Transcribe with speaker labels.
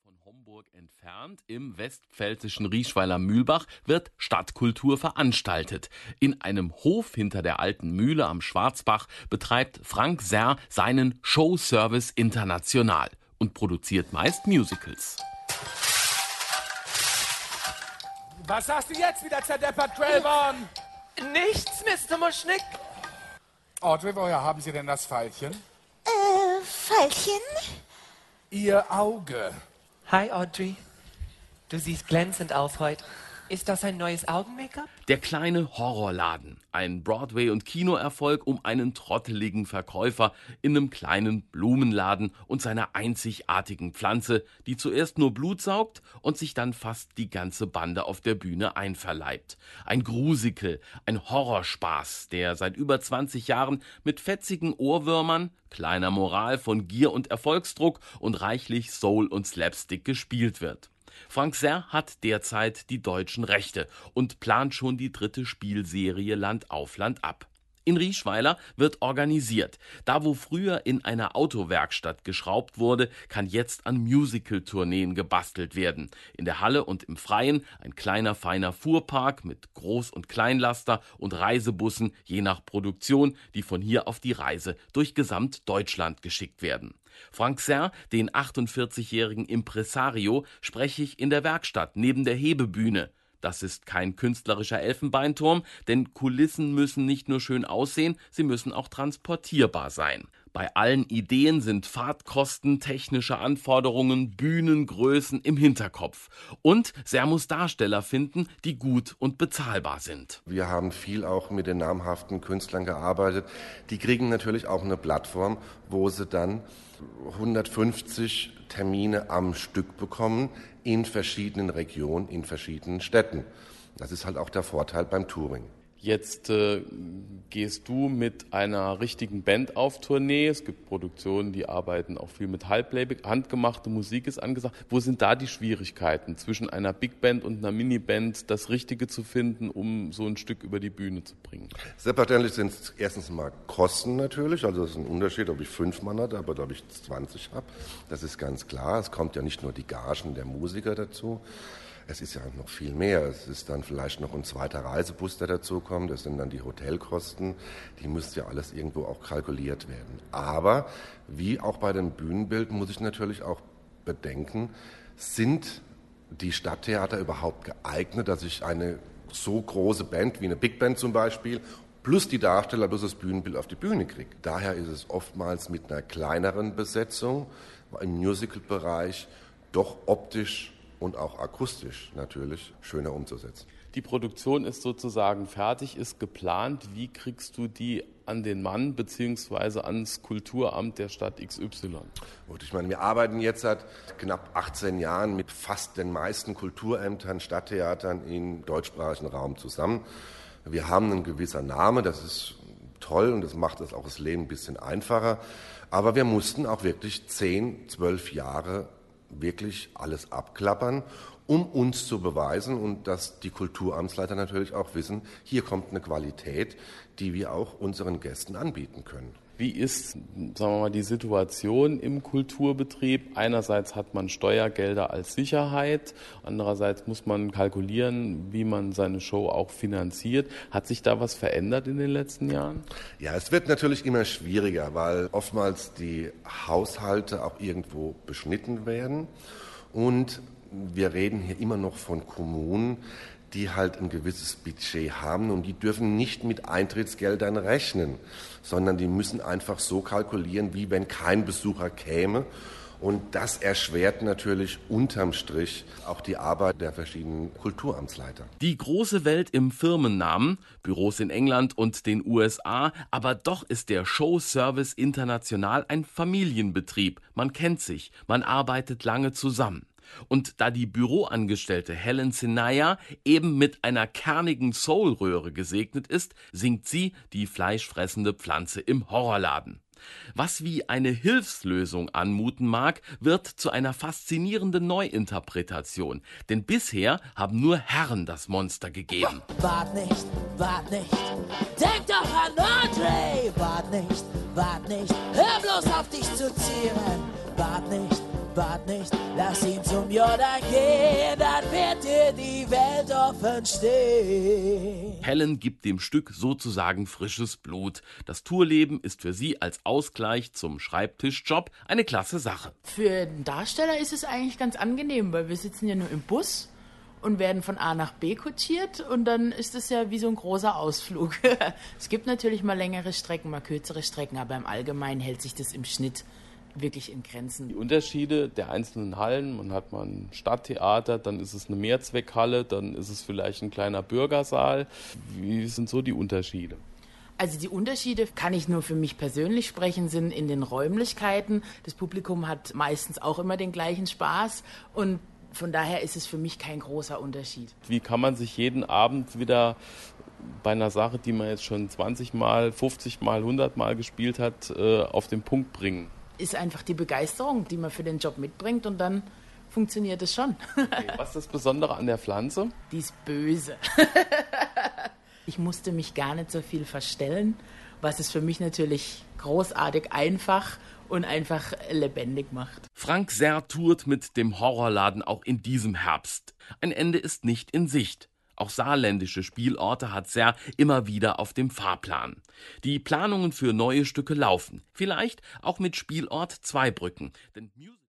Speaker 1: Von Homburg entfernt, im westpfälzischen Rieschweiler Mühlbach, wird Stadtkultur veranstaltet. In einem Hof hinter der alten Mühle am Schwarzbach betreibt Frank Serr seinen Showservice international und produziert meist Musicals.
Speaker 2: Was hast du jetzt wieder zerdeppert, Trayvon?
Speaker 3: Nichts, Mr. Muschnick.
Speaker 2: Audrey, woher haben Sie denn das Pfeilchen?
Speaker 4: Pfeilchen?
Speaker 2: Ihr Auge.
Speaker 3: Hi, Audrey. Du siehst glänzend aus heute. Ist das ein neues Augen-Make-up?
Speaker 1: Der kleine Horrorladen. Ein Broadway- und Kinoerfolg um einen trotteligen Verkäufer in einem kleinen Blumenladen und seiner einzigartigen Pflanze, die zuerst nur Blut saugt und sich dann fast die ganze Bande auf der Bühne einverleibt. Ein Grusikel, ein Horrorspaß, der seit über 20 Jahren mit fetzigen Ohrwürmern, kleiner Moral von Gier und Erfolgsdruck und reichlich Soul und Slapstick gespielt wird. Frank Serr hat derzeit die deutschen Rechte und plant schon die 3. Spielserie Land auf Land ab. In Rieschweiler wird organisiert. Da, wo früher in einer Autowerkstatt geschraubt wurde, kann jetzt an Musical-Tourneen gebastelt werden. In der Halle und im Freien ein kleiner, feiner Fuhrpark mit Groß- und Kleinlaster und Reisebussen, je nach Produktion, die von hier auf die Reise durch Gesamtdeutschland geschickt werden. Frank Serr, den 48-jährigen Impresario, spreche ich in der Werkstatt neben der Hebebühne. Das ist kein künstlerischer Elfenbeinturm, denn Kulissen müssen nicht nur schön aussehen, sie müssen auch transportierbar sein. Bei allen Ideen sind Fahrtkosten, technische Anforderungen, Bühnengrößen im Hinterkopf. Und Serr muss Darsteller finden, die gut und bezahlbar sind.
Speaker 5: Wir haben viel auch mit den namhaften Künstlern gearbeitet. Die kriegen natürlich auch eine Plattform, wo sie dann 150 Termine am Stück bekommen in verschiedenen Regionen, in verschiedenen Städten. Das ist halt auch der Vorteil beim Touring.
Speaker 1: Jetzt gehst du mit einer richtigen Band auf Tournee. Es gibt Produktionen, die arbeiten auch viel mit Halbplayback. Handgemachte Musik ist angesagt. Wo sind da die Schwierigkeiten zwischen einer Big Band und einer Miniband, das Richtige zu finden, um so ein Stück über die Bühne zu bringen?
Speaker 5: Selbstverständlich sind es erstens mal Kosten natürlich. Also das ist ein Unterschied, ob ich 5 Mann habe oder ob ich 20 habe. Das ist ganz klar. Es kommt ja nicht nur die Gagen der Musiker dazu. Es ist ja noch viel mehr. Es ist dann vielleicht noch ein zweiter Reisebus, der dazu kommt. Das sind dann die Hotelkosten. Die müsste ja alles irgendwo auch kalkuliert werden. Aber wie auch bei dem Bühnenbild muss ich natürlich auch bedenken, sind die Stadttheater überhaupt geeignet, dass ich eine so große Band wie eine Big Band zum Beispiel plus die Darsteller plus das Bühnenbild auf die Bühne kriege. Daher ist es oftmals mit einer kleineren Besetzung im Musical-Bereich doch optisch und auch akustisch natürlich schöner umzusetzen.
Speaker 1: Die Produktion ist sozusagen fertig, ist geplant. Wie kriegst du die an den Mann bzw. ans Kulturamt der Stadt XY?
Speaker 5: Gut, ich meine, wir arbeiten jetzt seit knapp 18 Jahren mit fast den meisten Kulturämtern, Stadttheatern im deutschsprachigen Raum zusammen. Wir haben einen gewissen Namen, das ist toll und das macht das auch das Leben ein bisschen einfacher. Aber wir mussten auch wirklich 10, 12 Jahre wirklich alles abklappern, um uns zu beweisen und dass die Kulturamtsleiter natürlich auch wissen, hier kommt eine Qualität, die wir auch unseren Gästen anbieten können.
Speaker 1: Wie ist, sagen wir mal, die Situation im Kulturbetrieb? Einerseits hat man Steuergelder als Sicherheit, andererseits muss man kalkulieren, wie man seine Show auch finanziert. Hat sich da was verändert in den letzten Jahren?
Speaker 5: Ja, es wird natürlich immer schwieriger, weil oftmals die Haushalte auch irgendwo beschnitten werden und wir reden hier immer noch von Kommunen, die halt ein gewisses Budget haben und die dürfen nicht mit Eintrittsgeldern rechnen, sondern die müssen einfach so kalkulieren, wie wenn kein Besucher käme. Und das erschwert natürlich unterm Strich auch die Arbeit der verschiedenen Kulturamtsleiter.
Speaker 1: Die große Welt im Firmennamen, Büros in England und den USA, aber doch ist der Showservice international ein Familienbetrieb. Man kennt sich, man arbeitet lange zusammen. Und da die Büroangestellte Helen Sinaya eben mit einer kernigen Soulröhre gesegnet ist, singt sie die fleischfressende Pflanze im Horrorladen. Was wie eine Hilfslösung anmuten mag, wird zu einer faszinierenden Neuinterpretation. Denn bisher haben nur Herren das Monster gegeben.
Speaker 4: Wart nicht, denk doch an Audrey. Wart nicht, hör bloß auf dich zu zieren. Wart nicht, wart nicht, lass ihn zum Jordan gehen, dann wird dir die Welt offen stehen.
Speaker 1: Helen gibt dem Stück sozusagen frisches Blut. Das Tourleben ist für sie als Ausgleich zum Schreibtischjob eine klasse Sache.
Speaker 6: Für den Darsteller ist es eigentlich ganz angenehm, weil wir sitzen ja nur im Bus und werden von A nach B kutschiert und dann ist es ja wie so ein großer Ausflug. Es gibt natürlich mal längere Strecken, mal kürzere Strecken, aber im Allgemeinen hält sich das im Schnitt wirklich in Grenzen.
Speaker 1: Die Unterschiede der einzelnen Hallen, man hat mal ein Stadttheater, dann ist es eine Mehrzweckhalle, dann ist es vielleicht ein kleiner Bürgersaal. Wie sind so die Unterschiede?
Speaker 6: Also die Unterschiede, kann ich nur für mich persönlich sprechen, sind in den Räumlichkeiten. Das Publikum hat meistens auch immer den gleichen Spaß und von daher ist es für mich kein großer Unterschied.
Speaker 1: Wie kann man sich jeden Abend wieder bei einer Sache, die man jetzt schon 20 Mal, 50 Mal, 100 Mal gespielt hat, auf den Punkt bringen?
Speaker 6: Ist einfach die Begeisterung, die man für den Job mitbringt und dann funktioniert es schon.
Speaker 1: Okay, was ist das Besondere an der Pflanze?
Speaker 6: Die ist böse. Ich musste mich gar nicht so viel verstellen, was es für mich natürlich großartig einfach und einfach lebendig macht.
Speaker 1: Frank Serr tourt mit dem Horrorladen auch in diesem Herbst. Ein Ende ist nicht in Sicht. Auch saarländische Spielorte hat Serr immer wieder auf dem Fahrplan. Die Planungen für neue Stücke laufen. Vielleicht auch mit Spielort Zweibrücken. Denn